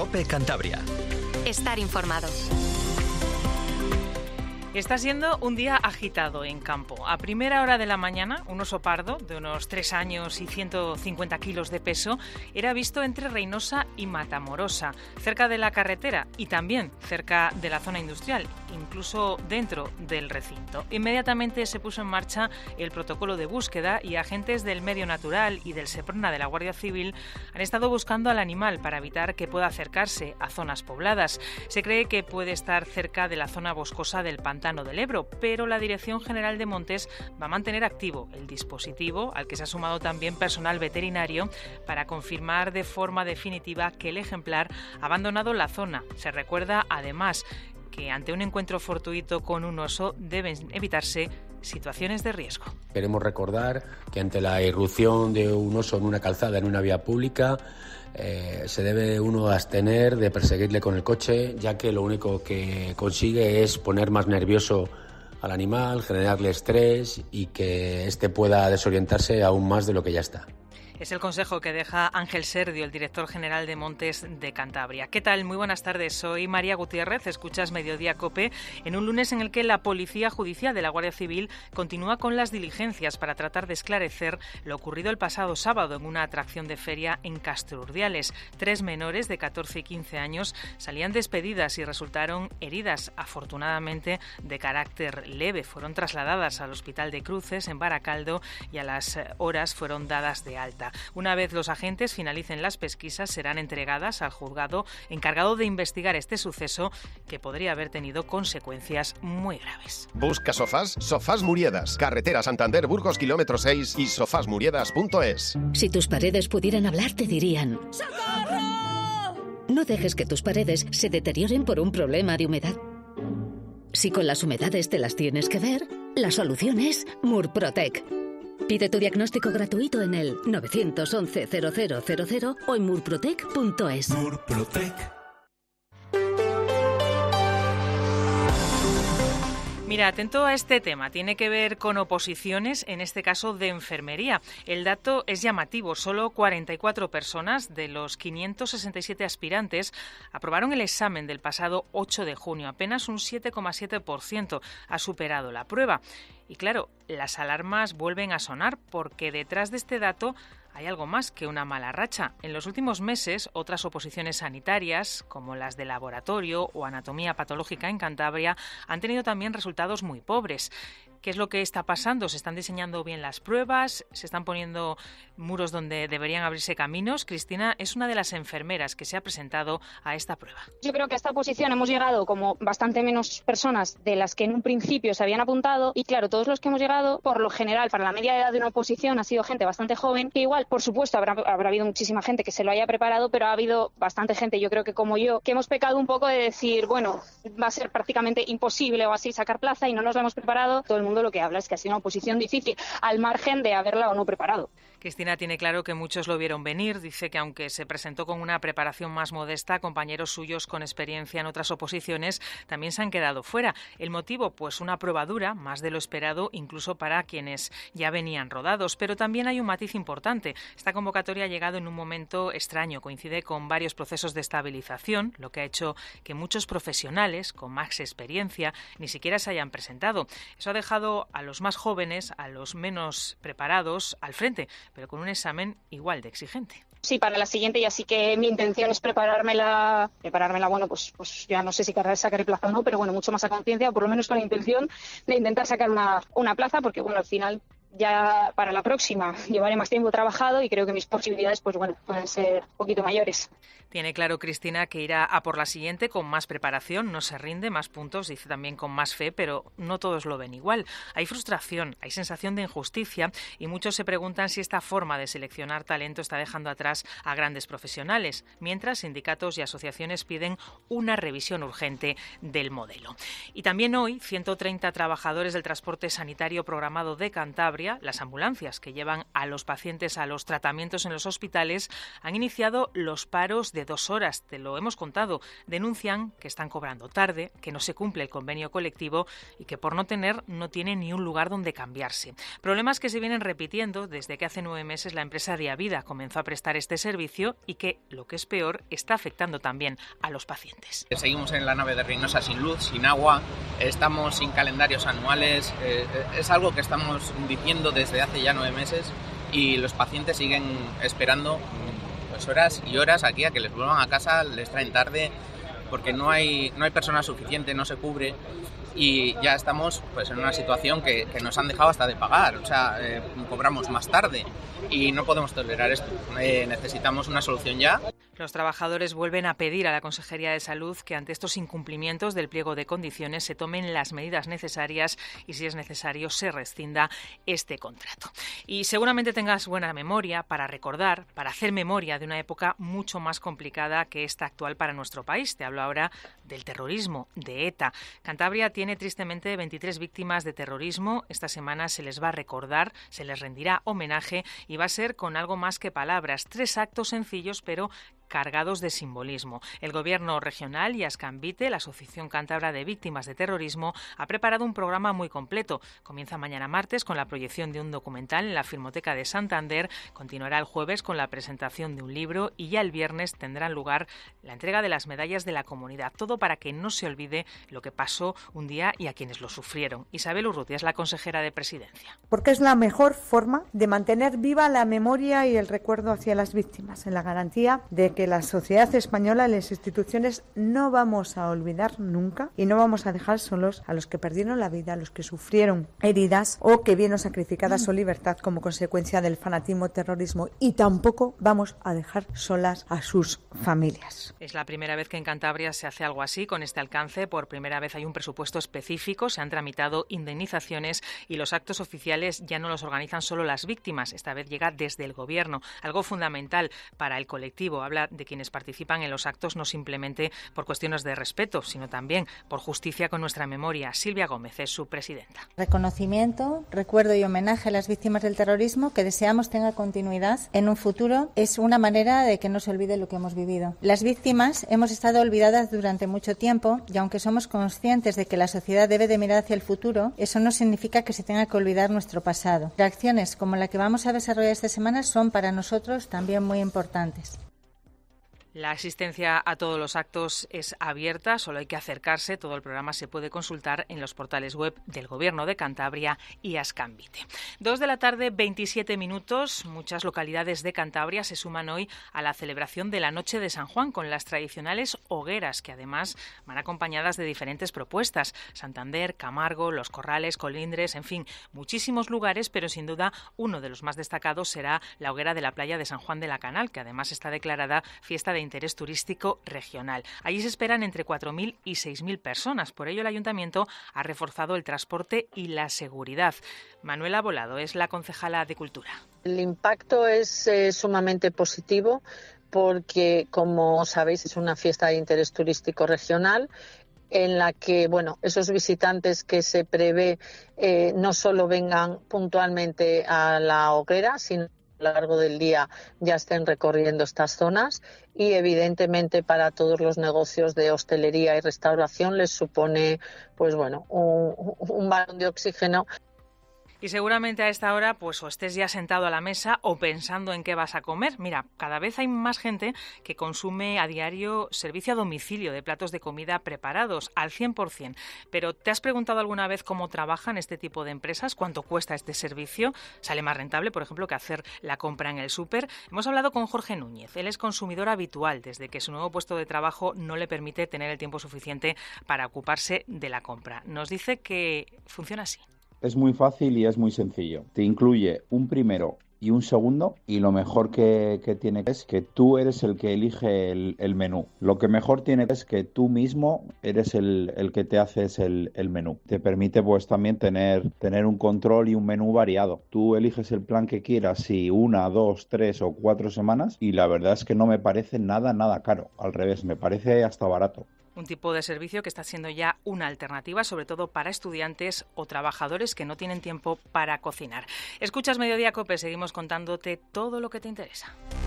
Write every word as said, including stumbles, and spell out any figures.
COPE Cantabria. Estar informado. Está siendo un día agitado en campo. A primera hora de la mañana, un oso pardo de unos tres años y ciento cincuenta kilos de peso era visto entre Reynosa y Matamorosa, cerca de la carretera y también cerca de la zona industrial, incluso dentro del recinto. Inmediatamente se puso en marcha el protocolo de búsqueda y agentes del Medio Natural y del Seprona de la Guardia Civil han estado buscando al animal para evitar que pueda acercarse a zonas pobladas. Se cree que puede estar cerca de la zona boscosa del pantano del Ebro, pero la Dirección General de Montes va a mantener activo el dispositivo, al que se ha sumado también personal veterinario, para confirmar de forma definitiva que el ejemplar ha abandonado la zona. Se recuerda, además, que ante un encuentro fortuito con un oso deben evitarse situaciones de riesgo. Queremos recordar que ante la irrupción de un oso en una calzada, en una vía pública, eh, se debe uno abstener de perseguirle con el coche, ya que lo único que consigue es poner más nervioso al animal, generarle estrés y que éste pueda desorientarse aún más de lo que ya está. Es el consejo que deja Ángel Serdio, el director general de Montes de Cantabria. ¿Qué tal? Muy buenas tardes. Soy María Gutiérrez. Escuchas Mediodía COPE en un lunes en el que la Policía Judicial de la Guardia Civil continúa con las diligencias para tratar de esclarecer lo ocurrido el pasado sábado en una atracción de feria en Castro Urdiales. Tres menores de catorce y quince años salían despedidas y resultaron heridas, afortunadamente de carácter leve. Fueron trasladadas al Hospital de Cruces en Baracaldo y a las horas fueron dadas de alta. Una vez los agentes finalicen las pesquisas, serán entregadas al juzgado encargado de investigar este suceso que podría haber tenido consecuencias muy graves. Busca sofás, Sofás Muriedas, carretera Santander Burgos kilómetro seis y sofás muriedas punto es. Si tus paredes pudieran hablar, te dirían: ¡Socorro! No dejes que tus paredes se deterioren por un problema de humedad. Si con las humedades te las tienes que ver, la solución es Murprotec. Pide tu diagnóstico gratuito en el nueve once cero cero cero cero o en murprotec punto es. Murprotec. Mira, atento a este tema. Tiene que ver con oposiciones, en este caso de enfermería. El dato es llamativo. Solo cuarenta y cuatro personas de los quinientos sesenta y siete aspirantes aprobaron el examen del pasado ocho de junio. Apenas un siete coma siete por ciento ha superado la prueba. Y claro, las alarmas vuelven a sonar porque detrás de este dato hay algo más que una mala racha. En los últimos meses, otras oposiciones sanitarias, como las de laboratorio o anatomía patológica en Cantabria, han tenido también resultados muy pobres. ¿Qué es lo que está pasando? ¿Se están diseñando bien las pruebas? ¿Se están poniendo muros donde deberían abrirse caminos? Cristina es una de las enfermeras que se ha presentado a esta prueba. Yo creo que a esta oposición hemos llegado como bastante menos personas de las que en un principio se habían apuntado y claro, todos los que hemos llegado, por lo general, para la media edad de una oposición ha sido gente bastante joven, que igual, por supuesto, habrá, habrá habido muchísima gente que se lo haya preparado, pero ha habido bastante gente, yo creo que como yo, que hemos pecado un poco de decir, bueno, va a ser prácticamente imposible o así sacar plaza y no nos la hemos preparado. Todo el mundo lo que habla es que ha sido una oposición difícil, al margen de haberla o no preparado. Cristina tiene claro que muchos lo vieron venir. Dice que aunque se presentó con una preparación más modesta, compañeros suyos con experiencia en otras oposiciones también se han quedado fuera. El motivo, pues una prueba dura, más de lo esperado, incluso para quienes ya venían rodados. Pero también hay un matiz importante. Esta convocatoria ha llegado en un momento extraño. Coincide con varios procesos de estabilización, lo que ha hecho que muchos profesionales con más experiencia ni siquiera se hayan presentado. Eso ha dejado a los más jóvenes, a los menos preparados, al frente, pero con un examen igual de exigente. Sí, para la siguiente ya sí que mi intención es preparármela, preparármela, bueno, pues, pues ya no sé si sacaré plaza o no, pero bueno, mucho más a conciencia, o por lo menos con la intención de intentar sacar una, una plaza, porque bueno, al final ya para la próxima llevaré más tiempo trabajado y creo que mis posibilidades, pues bueno, pueden ser un poquito mayores. Tiene claro Cristina que irá a por la siguiente con más preparación, no se rinde, más puntos, dice también con más fe, pero no todos lo ven igual. Hay frustración, hay sensación de injusticia y muchos se preguntan si esta forma de seleccionar talento está dejando atrás a grandes profesionales, mientras sindicatos y asociaciones piden una revisión urgente del modelo. Y también hoy, ciento treinta trabajadores del transporte sanitario programado de Cantabria Cantabria, las ambulancias que llevan a los pacientes a los tratamientos en los hospitales han iniciado los paros de dos horas. Te lo hemos contado. Denuncian que están cobrando tarde, que no se cumple el convenio colectivo y que por no tener no tienen ni un lugar donde cambiarse. Problemas que se vienen repitiendo desde que hace nueve meses la empresa Diavida comenzó a prestar este servicio y que, lo que es peor, está afectando también a los pacientes. Seguimos en la nave de Reynosa sin luz, sin agua, estamos sin calendarios anuales, eh, es algo que estamos diciendo desde hace ya nueve meses y los pacientes siguen esperando pues, horas y horas aquí a que les vuelvan a casa, les traen tarde porque no hay, no hay personal suficiente, no se cubre. Y ya estamos pues en una situación que, que nos han dejado hasta de pagar, o sea, eh, cobramos más tarde y no podemos tolerar esto. Eh, necesitamos una solución ya. Los trabajadores vuelven a pedir a la Consejería de Salud que ante estos incumplimientos del pliego de condiciones se tomen las medidas necesarias y, si es necesario, se rescinda este contrato. Y seguramente tengas buena memoria para recordar, para hacer memoria de una época mucho más complicada que esta actual para nuestro país. Te hablo ahora del terrorismo, de ETA. Cantabria tiene tristemente veintitrés víctimas de terrorismo. Esta semana se les va a recordar, se les rendirá homenaje y va a ser con algo más que palabras. Tres actos sencillos pero cargados de simbolismo. El Gobierno regional y Ascambite, la Asociación Cántabra de Víctimas de Terrorismo, ha preparado un programa muy completo. Comienza mañana martes con la proyección de un documental en la Filmoteca de Santander, continuará el jueves con la presentación de un libro y ya el viernes tendrá lugar la entrega de las medallas de la comunidad. Todo para que no se olvide lo que pasó un día y a quienes lo sufrieron. Isabel Urrutia es la consejera de Presidencia. Porque es la mejor forma de mantener viva la memoria y el recuerdo hacia las víctimas, en la garantía de que la sociedad española y las instituciones no vamos a olvidar nunca y no vamos a dejar solos a los que perdieron la vida, a los que sufrieron heridas o que vieron sacrificada su libertad como consecuencia del fanatismo terrorismo, y tampoco vamos a dejar solas a sus familias. Es la primera vez que en Cantabria se hace algo así con este alcance. Por primera vez hay un presupuesto específico, se han tramitado indemnizaciones y los actos oficiales ya no los organizan solo las víctimas. Esta vez llega desde el Gobierno, algo fundamental para el colectivo. Habla de quienes participan en los actos no simplemente por cuestiones de respeto, sino también por justicia con nuestra memoria. Silvia Gómez es su presidenta. Reconocimiento, recuerdo y homenaje a las víctimas del terrorismo que deseamos tenga continuidad en un futuro. Es una manera de que no se olvide lo que hemos vivido. Las víctimas hemos estado olvidadas durante mucho tiempo y aunque somos conscientes de que la sociedad debe de mirar hacia el futuro, eso no significa que se tenga que olvidar nuestro pasado. Acciones como la que vamos a desarrollar esta semana son para nosotros también muy importantes. La asistencia a todos los actos es abierta, solo hay que acercarse. Todo el programa se puede consultar en los portales web del Gobierno de Cantabria y Ascambite. Dos de la tarde, veintisiete minutos. Muchas localidades de Cantabria se suman hoy a la celebración de la Noche de San Juan con las tradicionales hogueras, que además van acompañadas de diferentes propuestas. Santander, Camargo, Los Corrales, Colindres, en fin, muchísimos lugares, pero sin duda uno de los más destacados será la hoguera de la playa de San Juan de la Canal, que además está declarada fiesta de interés turístico regional. Allí se esperan entre cuatro mil y seis mil personas. Por ello, el Ayuntamiento ha reforzado el transporte y la seguridad. Manuela Volado es la concejala de Cultura. El impacto es eh, sumamente positivo porque, como sabéis, es una fiesta de interés turístico regional en la que, bueno, esos visitantes que se prevé eh, no solo vengan puntualmente a la hoguera, sino a lo largo del día ya estén recorriendo estas zonas, y evidentemente para todos los negocios de hostelería y restauración les supone, pues bueno, un, un balón de oxígeno. Y seguramente a esta hora pues o estés ya sentado a la mesa o pensando en qué vas a comer. Mira, cada vez hay más gente que consume a diario servicio a domicilio de platos de comida preparados al cien por ciento. Pero ¿te has preguntado alguna vez cómo trabajan este tipo de empresas? ¿Cuánto cuesta este servicio? ¿Sale más rentable, por ejemplo, que hacer la compra en el súper? Hemos hablado con Jorge Núñez. Él es consumidor habitual desde que su nuevo puesto de trabajo no le permite tener el tiempo suficiente para ocuparse de la compra. Nos dice que funciona así. Es muy fácil y es muy sencillo. Te incluye un primero y un segundo, y lo mejor que, que tiene es que tú eres el que elige el, el menú. Lo que mejor tiene es que tú mismo eres el, el que te haces el, el menú. Te permite pues también tener, tener un control y un menú variado. Tú eliges el plan que quieras, si una, dos, tres o cuatro semanas, y la verdad es que no me parece nada, nada caro. Al revés, me parece hasta barato. Un tipo de servicio que está siendo ya una alternativa, sobre todo para estudiantes o trabajadores que no tienen tiempo para cocinar. Escuchas Mediodía COPE, seguimos contándote todo lo que te interesa.